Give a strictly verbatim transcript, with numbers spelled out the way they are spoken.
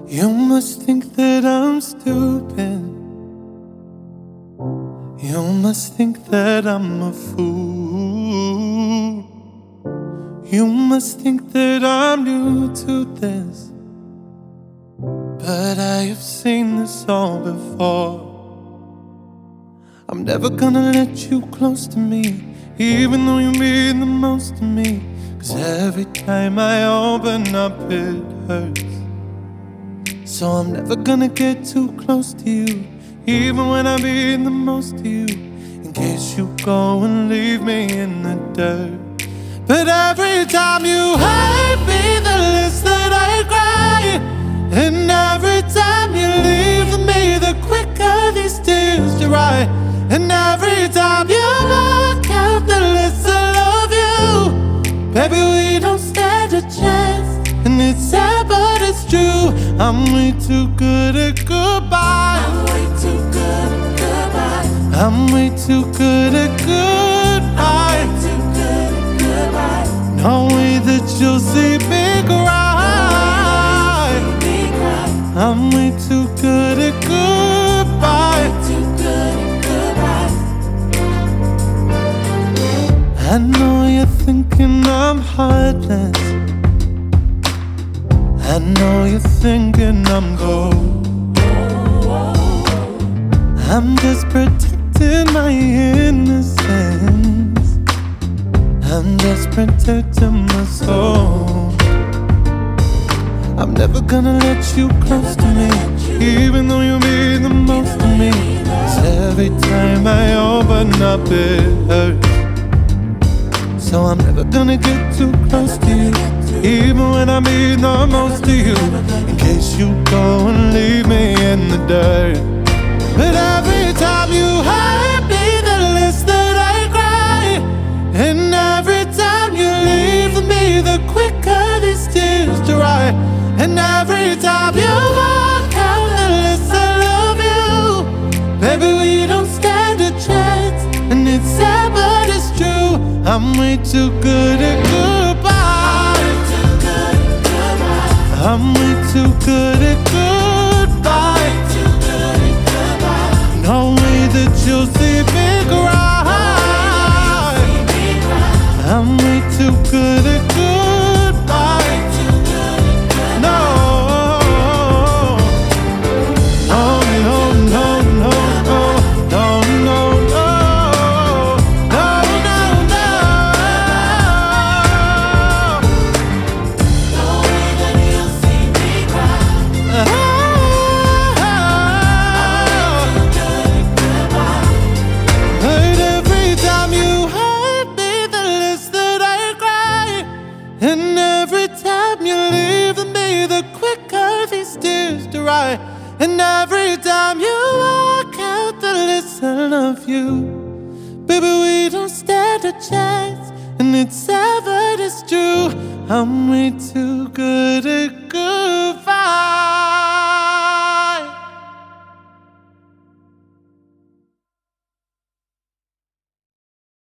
You must think that I'm stupid. You must think that I'm a fool. You must think that I'm new to this, but I have seen this all before. I'm never gonna let you close to me, even though you mean the most to me. Cause every time I open up it hurts. So I'm never gonna get too close to you, even when I mean the most to you, in case you go and leave me in the dirt. But every time you hurt me, the less that I cry. And every time you leave me, the quicker these tears dry. And every time you walk out, the less I love you. Baby, we don't stand a chance, and it's sad but it's true. I'm way too good at goodbye. I'm way too good at goodbye. I'm way too good at goodbye. I'm way too good at goodbye. No way that you'll see me cry. I'm way too good at goodbye. Too good at goodbye. I know you're thinking I'm heartless. I know you're thinking I'm cold. I'm just protecting my innocence. I'm just protecting my soul. I'm never gonna let you close to me, even though you mean the most to me. Cause every time I open up it hurts. So I'm never gonna get too close to you, even when I mean the most to you, in case you go and leave me in the dirt. But every time you hurt me, the less that I cry. And every time you leave me, the quicker these tears dry. And every time you walk out, the less I love you. Baby, we don't stand a chance, and it's sad but it's true. I'm way too good at goodbye. I'm way too good at goodbye. No way that you'll see me cry. I'm way too good at goodbye. No, no, no, no, no, no, no, no, no, no, no, no way that you'll see me cry. But every time you hurt me, the less that I cry. And every time you leave me, the quicker these tears dry. And every time you walk out, the less I love you. Baby, we don't stand a chance, and it's sad but it's true. I'm way too good at